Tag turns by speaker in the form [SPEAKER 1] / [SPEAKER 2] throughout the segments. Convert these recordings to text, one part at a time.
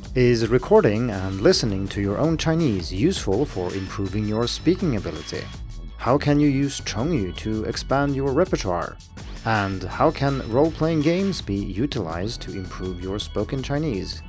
[SPEAKER 1] Is recording and listening to your own Chinese useful for improving your speaking ability? How can you use Chongyu to expand your repertoire? And how can role-playing games be utilized to improve your spoken Chinese?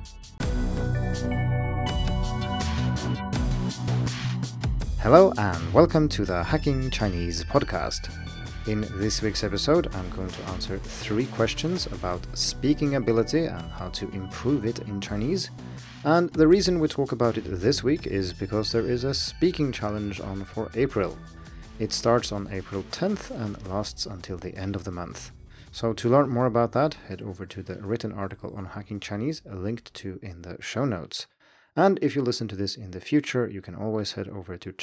[SPEAKER 1] Hello and welcome to the Hacking Chinese podcast. In this week's episode, I'm going to answer 3 questions about speaking ability and how to improve it in Chinese. And the reason we talk about it this week is because there is a speaking challenge on for April. It starts on April 10th and lasts until the end of the month. So to learn more about that, head over to the written article on Hacking Chinese, linked to in the show notes. And if you listen to this in the future, you can always head over to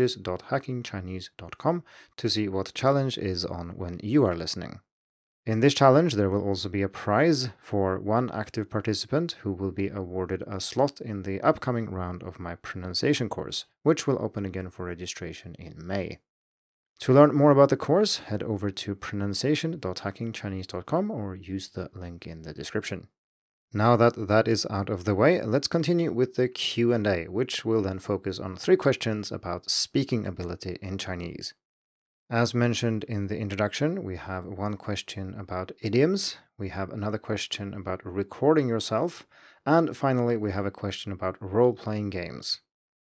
[SPEAKER 1] challenges.hackingchinese.com to see what challenge is on when you are listening. In this challenge, there will also be a prize for one active participant who will be awarded a slot in the upcoming round of my pronunciation course, which will open again for registration in May. To learn more about the course, head over to pronunciation.hackingchinese.com or use the link in the description. Now that that is out of the way, let's continue with the Q&A, which will then focus on 3 questions about speaking ability in Chinese. As mentioned in the introduction, we have one question about idioms, we have another question about recording yourself, and finally we have a question about role-playing games.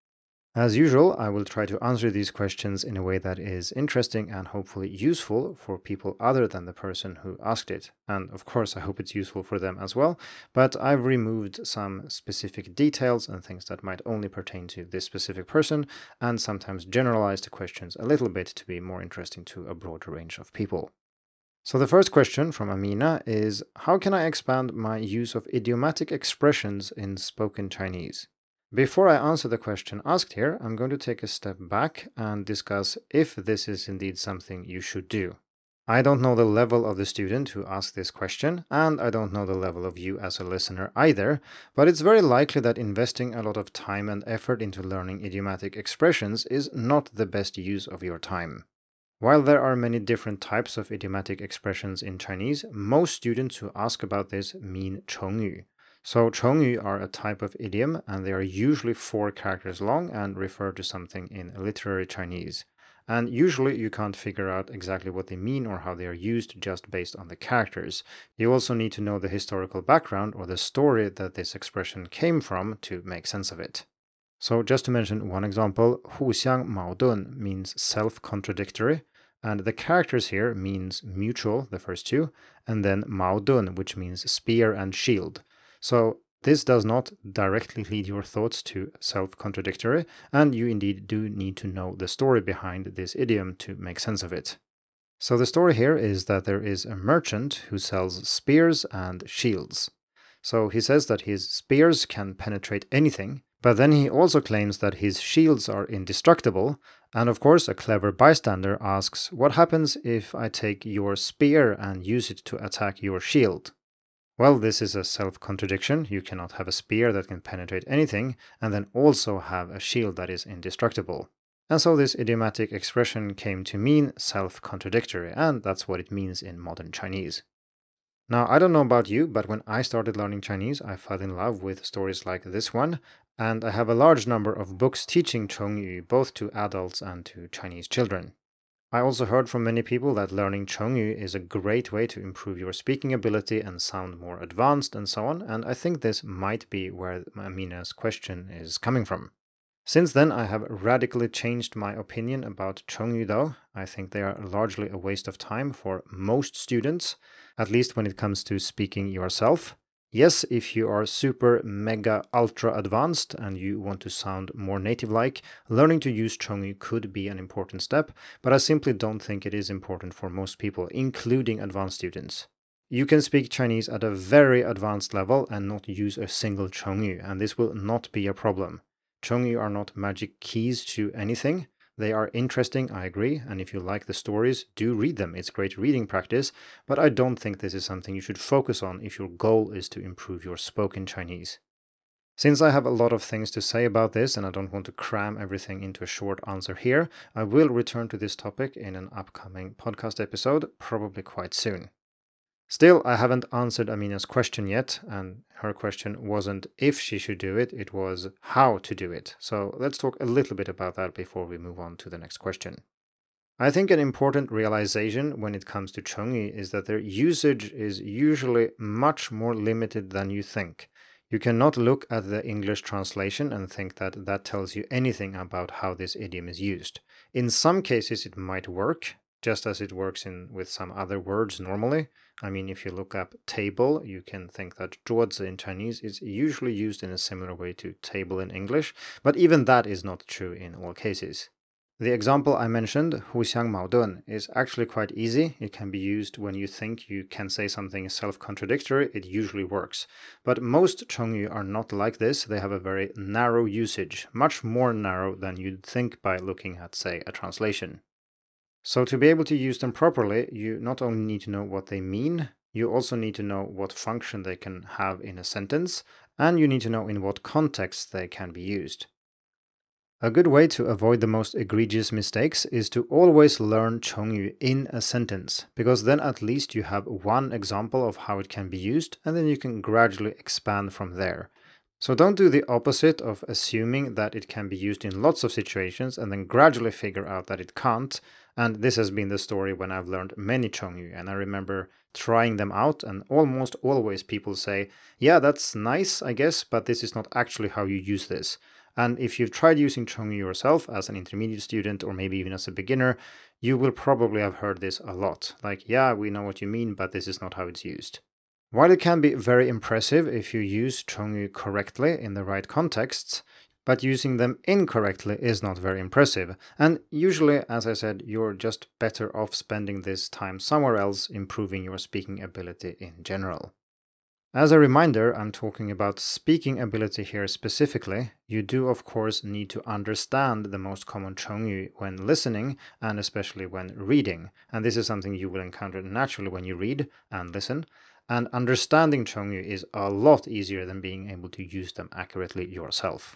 [SPEAKER 1] As usual, I will try to answer these questions in a way that is interesting and hopefully useful for people other than the person who asked it. And of course, I hope it's useful for them as well, but I've removed some specific details and things that might only pertain to this specific person, and sometimes generalized the questions a little bit to be more interesting to a broader range of people. So the first question from Amina is, how can I expand my use of idiomatic expressions in spoken Chinese? Before I answer the question asked here, I'm going to take a step back and discuss if this is indeed something you should do. I don't know the level of the student who asked this question, and I don't know the level of you as a listener either, but it's very likely that investing a lot of time and effort into learning idiomatic expressions is not the best use of your time. While there are many different types of idiomatic expressions in Chinese, most students who ask about this mean Chongyu. So Chongyu are a type of idiom, and they are usually 4 characters long and refer to something in literary Chinese. And usually you can't figure out exactly what they mean or how they are used just based on the characters. You also need to know the historical background or the story that this expression came from to make sense of it. So just to mention one example, 互相矛盾 means self-contradictory, and the characters here means mutual, the first 2, and then 矛盾, which means spear and shield. So this does not directly lead your thoughts to self-contradictory, and you indeed do need to know the story behind this idiom to make sense of it. So the story here is that there is a merchant who sells spears and shields. So he says that his spears can penetrate anything, but then he also claims that his shields are indestructible, and of course a clever bystander asks, what happens if I take your spear and use it to attack your shield? Well, this is a self-contradiction. You cannot have a spear that can penetrate anything and then also have a shield that is indestructible. And so this idiomatic expression came to mean self-contradictory, and that's what it means in modern Chinese. Now, I don't know about you, but when I started learning Chinese, I fell in love with stories like this one, and I have a large number of books teaching Chongyu both to adults and to Chinese children. I also heard from many people that learning Chongyu is a great way to improve your speaking ability and sound more advanced and so on, and I think this might be where Amina's question is coming from. Since then, I have radically changed my opinion about Chongyu though. I think they are largely a waste of time for most students, at least when it comes to speaking yourself. Yes, if you are super, mega, ultra advanced and you want to sound more native-like, learning to use Chongyu could be an important step, but I simply don't think it is important for most people, including advanced students. You can speak Chinese at a very advanced level and not use a single Chongyu, and this will not be a problem. Chongyu are not magic keys to anything. They are interesting, I agree, and if you like the stories, do read them. It's great reading practice, but I don't think this is something you should focus on if your goal is to improve your spoken Chinese. Since I have a lot of things to say about this and I don't want to cram everything into a short answer here, I will return to this topic in an upcoming podcast episode, probably quite soon. Still, I haven't answered Amina's question yet, and her question wasn't if she should do it, it was how to do it. So let's talk a little bit about that before we move on to the next question. I think an important realization when it comes to Chongyu is that their usage is usually much more limited than you think. You cannot look at the English translation and think that that tells you anything about how this idiom is used. In some cases, it might work, just as it works with some other words normally. I mean, if you look up table, you can think that 桌子 in Chinese is usually used in a similar way to table in English, but even that is not true in all cases. The example I mentioned, 互相矛盾, is actually quite easy. It can be used when you think you can say something self-contradictory. It usually works. But most Chongyu are not like this. They have a very narrow usage, much more narrow than you'd think by looking at, say, a translation. So to be able to use them properly, you not only need to know what they mean, you also need to know what function they can have in a sentence, and you need to know in what context they can be used. A good way to avoid the most egregious mistakes is to always learn Chongyu in a sentence, because then at least you have one example of how it can be used, and then you can gradually expand from there. So don't do the opposite of assuming that it can be used in lots of situations and then gradually figure out that it can't. And this has been the story when I've learned many Chongyu, and I remember trying them out, and almost always people say, yeah, that's nice, I guess, but this is not actually how you use this. And if you've tried using Chongyu yourself as an intermediate student or maybe even as a beginner, you will probably have heard this a lot. Like, yeah, we know what you mean, but this is not how it's used. While it can be very impressive if you use Chongyu correctly in the right contexts, but using them incorrectly is not very impressive. And usually, as I said, you're just better off spending this time somewhere else, improving your speaking ability in general. As a reminder, I'm talking about speaking ability here specifically. You do, of course, need to understand the most common Chongyu when listening and especially when reading. And this is something you will encounter naturally when you read and listen. And understanding Chongyu is a lot easier than being able to use them accurately yourself.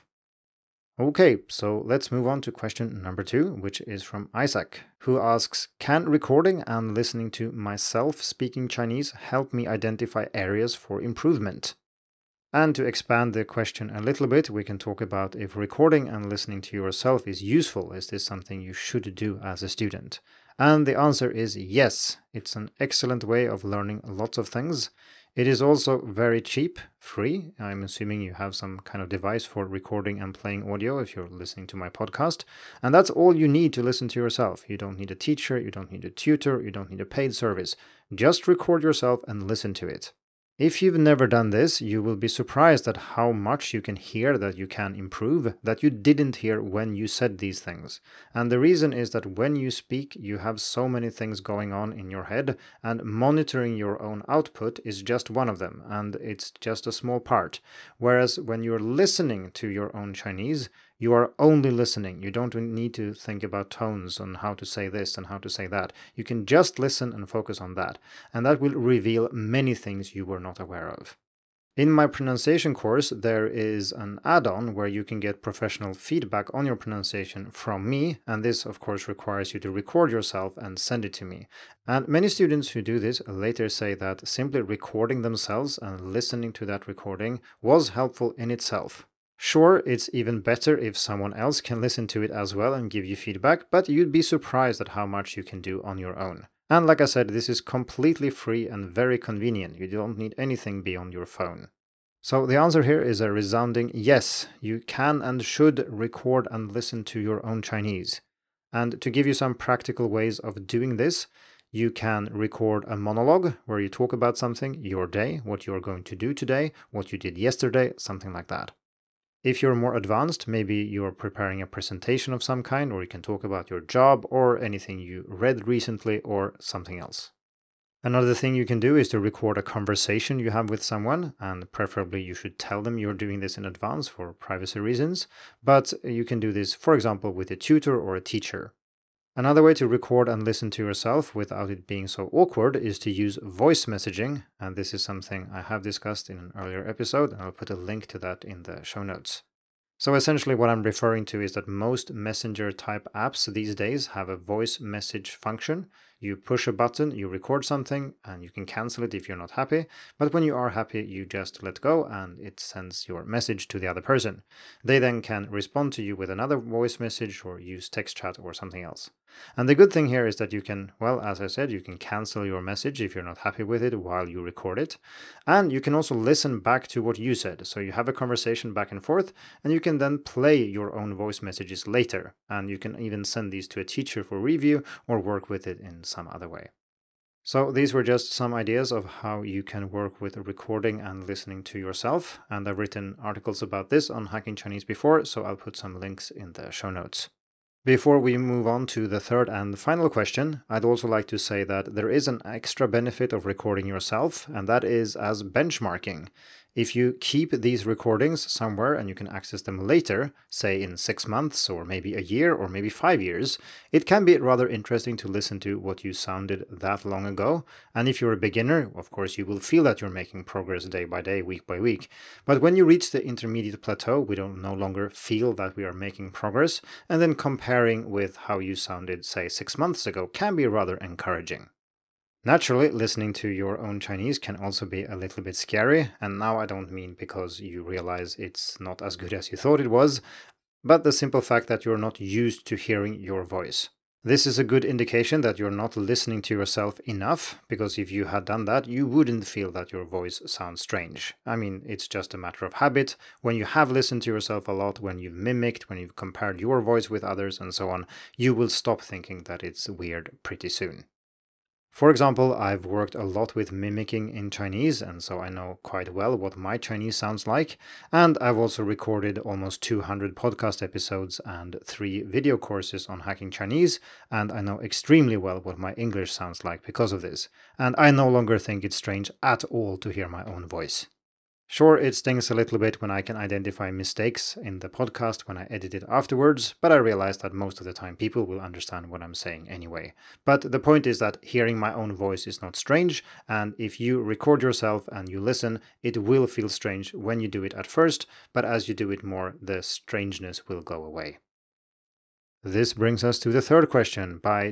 [SPEAKER 1] Okay, so let's move on to question number 2, which is from Isaac, who asks, can recording and listening to myself speaking Chinese help me identify areas for improvement? And to expand the question a little bit, we can talk about if recording and listening to yourself is useful. Is this something you should do as a student? And the answer is yes. It's an excellent way of learning lots of things. It is also very cheap, free. I'm assuming you have some kind of device for recording and playing audio if you're listening to my podcast. And that's all you need to listen to yourself. You don't need a teacher, you don't need a tutor, you don't need a paid service. Just record yourself and listen to it. If you've never done this, you will be surprised at how much you can hear that you can improve that you didn't hear when you said these things. And the reason is that when you speak, you have so many things going on in your head, and monitoring your own output is just one of them, and it's just a small part. Whereas when you're listening to your own Chinese, you are only listening. You don't need to think about tones and how to say this and how to say that. You can just listen and focus on that. And that will reveal many things you were not aware of. In my pronunciation course, there is an add-on where you can get professional feedback on your pronunciation from me, and this of course requires you to record yourself and send it to me. And many students who do this later say that simply recording themselves and listening to that recording was helpful in itself. Sure, it's even better if someone else can listen to it as well and give you feedback, but you'd be surprised at how much you can do on your own. And like I said, this is completely free and very convenient. You don't need anything beyond your phone. So the answer here is a resounding yes. You can and should record and listen to your own Chinese. And to give you some practical ways of doing this, you can record a monologue where you talk about something, your day, what you're going to do today, what you did yesterday, something like that. If you're more advanced, maybe you're preparing a presentation of some kind, or you can talk about your job or anything you read recently or something else. Another thing you can do is to record a conversation you have with someone, and preferably you should tell them you're doing this in advance for privacy reasons, but you can do this, for example, with a tutor or a teacher. Another way to record and listen to yourself without it being so awkward is to use voice messaging, and this is something I have discussed in an earlier episode, and I'll put a link to that in the show notes. So essentially what I'm referring to is that most messenger type apps these days have a voice message function. You push a button, you record something, and you can cancel it if you're not happy. But when you are happy, you just let go and it sends your message to the other person. They then can respond to you with another voice message or use text chat or something else. And the good thing here is that you can, well, as I said, you can cancel your message if you're not happy with it while you record it. And you can also listen back to what you said. So you have a conversation back and forth, and you can then play your own voice messages later. And you can even send these to a teacher for review or work with it in some other way. So these were just some ideas of how you can work with recording and listening to yourself. And I've written articles about this on Hacking Chinese before, so I'll put some links in the show notes. Before we move on to the third and final question, I'd also like to say that there is an extra benefit of recording yourself, and that is as benchmarking. If you keep these recordings somewhere and you can access them later, say in 6 months or maybe a year or maybe 5 years, it can be rather interesting to listen to what you sounded that long ago. And if you're a beginner, of course, you will feel that you're making progress day by day, week by week. But when you reach the intermediate plateau, we don't no longer feel that we are making progress, and then comparing with how you sounded, say, 6 months ago can be rather encouraging. Naturally, listening to your own Chinese can also be a little bit scary, and now I don't mean because you realize it's not as good as you thought it was, but the simple fact that you're not used to hearing your voice. This is a good indication that you're not listening to yourself enough, because if you had done that, you wouldn't feel that your voice sounds strange. I mean, it's just a matter of habit. When you have listened to yourself a lot, when you've mimicked, when you've compared your voice with others and so on, you will stop thinking that it's weird pretty soon. For example, I've worked a lot with mimicking in Chinese, and so I know quite well what my Chinese sounds like. And I've also recorded almost 200 podcast episodes and 3 video courses on hacking Chinese, and I know extremely well what my English sounds like because of this. And I no longer think it's strange at all to hear my own voice. Sure, it stings a little bit when I can identify mistakes in the podcast when I edit it afterwards, but I realize that most of the time people will understand what I'm saying anyway. But the point is that hearing my own voice is not strange, and if you record yourself and you listen, it will feel strange when you do it at first, but as you do it more, the strangeness will go away. This brings us to the third question by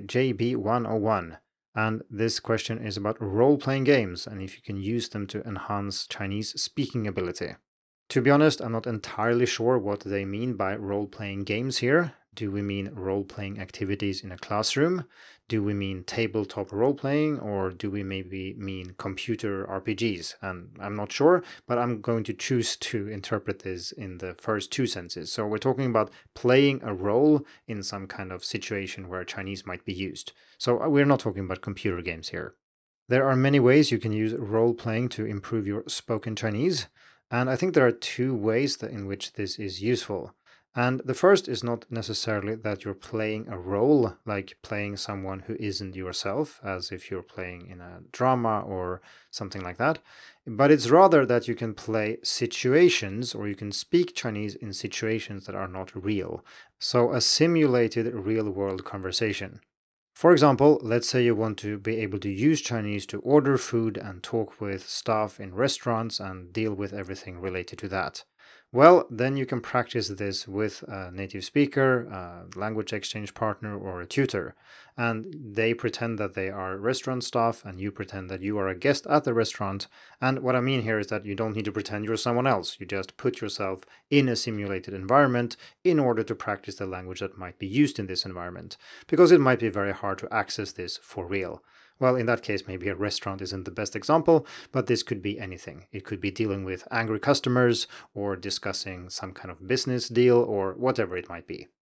[SPEAKER 1] JB101. And this question is about role-playing games and if you can use them to enhance Chinese speaking ability. To be honest, I'm not entirely sure what they mean by role-playing games here. Do we mean role-playing activities in a classroom? Do we mean tabletop role-playing? Or do we maybe mean computer RPGs? And I'm not sure, but I'm going to choose to interpret this in the first 2 senses. So we're talking about playing a role in some kind of situation where Chinese might be used. So we're not talking about computer games here. There are many ways you can use role-playing to improve your spoken Chinese. And I think there are 2 ways in which this is useful. And the first is not necessarily that you're playing a role, like playing someone who isn't yourself, as if you're playing in a drama or something like that. But it's rather that you can play situations or you can speak Chinese in situations that are not real. So a simulated real-world conversation. For example, let's say you want to be able to use Chinese to order food and talk with staff in restaurants and deal with everything related to that. Well, then you can practice this with a native speaker, a language exchange partner, or a tutor. And they pretend that they are restaurant staff, and you pretend that you are a guest at the restaurant. And what I mean here is that you don't need to pretend you're someone else. You just put yourself in a simulated environment in order to practice the language that might be used in this environment, because it might be very hard to access this for real. Well, in that case, maybe a restaurant isn't the best example, but this could be anything. It could be dealing with angry customers or discussing some kind of business deal or whatever it might be.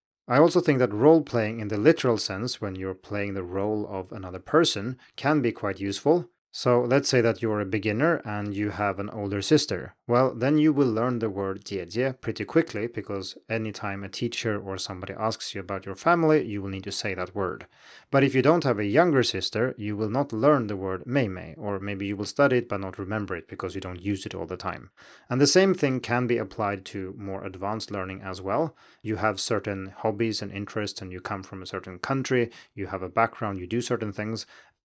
[SPEAKER 1] I also think that role-playing in the literal sense, when you're playing the role of another person, can be quite useful. So let's say that you're a beginner and you have an older sister. Well, then you will learn the word 姐姐 pretty quickly because anytime a teacher or somebody asks you about your family, you will need to say that word. But if you don't have a younger sister, you will not learn the word 妹妹, or maybe you will study it but not remember it because you don't use it all the time. And the same thing can be applied to more advanced learning as well. You have certain hobbies and interests and you come from a certain country, you have a background, you do certain things.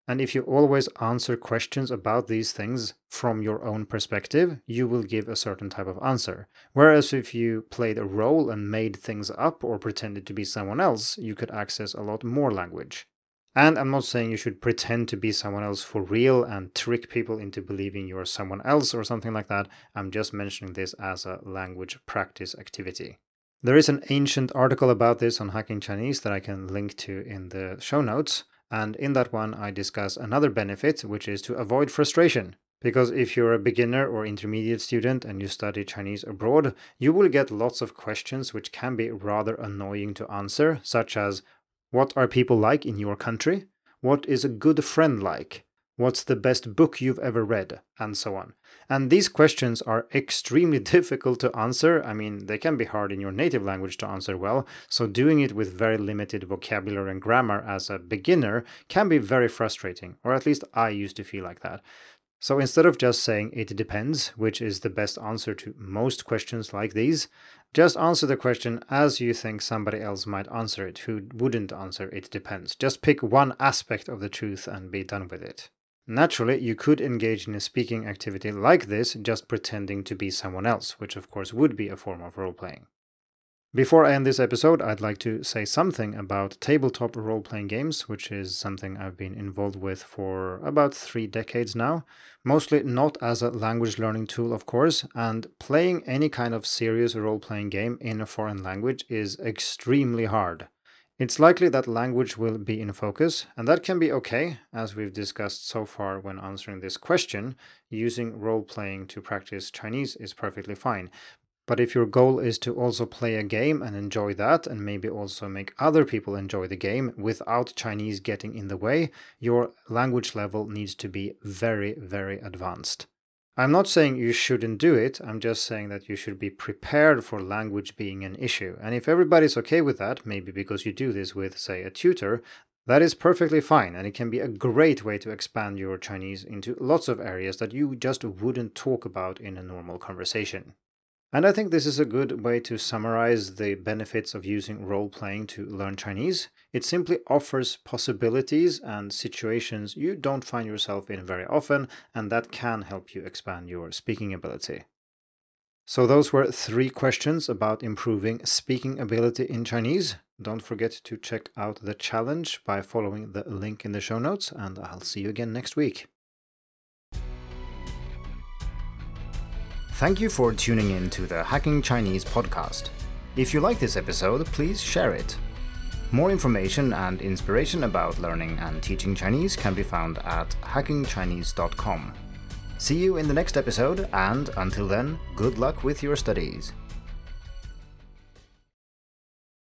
[SPEAKER 1] And if you always answer questions about these things from your own perspective, you will give a certain type of answer. Whereas if you played a role and made things up or pretended to be someone else, you could access a lot more language. And I'm not saying you should pretend to be someone else for real and trick people into believing you're someone else or something like that. I'm just mentioning this as a language practice activity. There is an ancient article about this on Hacking Chinese that I can link to in the show notes. And in that one, I discuss another benefit, which is to avoid frustration. Because if you're a beginner or intermediate student and you study Chinese abroad, you will get lots of questions which can be rather annoying to answer, such as, what are people like in your country? What is a good friend like? What's the best book you've ever read? And so on. And these questions are extremely difficult to answer. I mean, they can be hard in your native language to answer well, so doing it with very limited vocabulary and grammar as a beginner can be very frustrating, or at least I used to feel like that. So instead of just saying it depends, which is the best answer to most questions like these, just answer the question as you think somebody else might answer it who wouldn't answer it depends. Just pick one aspect of the truth and be done with it. Naturally, you could engage in a speaking activity like this just pretending to be someone else, which of course would be a form of role-playing. Before I end this episode, I'd like to say something about tabletop role-playing games, which is something I've been involved with for about 3 decades now. Mostly not as a language learning tool, of course, and playing any kind of serious role-playing game in a foreign language is extremely hard. It's likely that language will be in focus, and that can be okay, as we've discussed so far when answering this question. Using role-playing to practice Chinese is perfectly fine. But if your goal is to also play a game and enjoy that, and maybe also make other people enjoy the game without Chinese getting in the way, your language level needs to be very, very advanced. I'm not saying you shouldn't do it, I'm just saying that you should be prepared for language being an issue. And if everybody's okay with that, maybe because you do this with, say, a tutor, that is perfectly fine, and it can be a great way to expand your Chinese into lots of areas that you just wouldn't talk about in a normal conversation. And I think this is a good way to summarize the benefits of using role-playing to learn Chinese. It simply offers possibilities and situations you don't find yourself in very often, and that can help you expand your speaking ability. So those were 3 questions about improving speaking ability in Chinese. Don't forget to check out the challenge by following the link in the show notes, and I'll see you again next week. Thank you for tuning in to the Hacking Chinese podcast. If you like this episode, please share it. More information and inspiration about learning and teaching Chinese can be found at hackingchinese.com. See you in the next episode, and until then, good luck with your studies.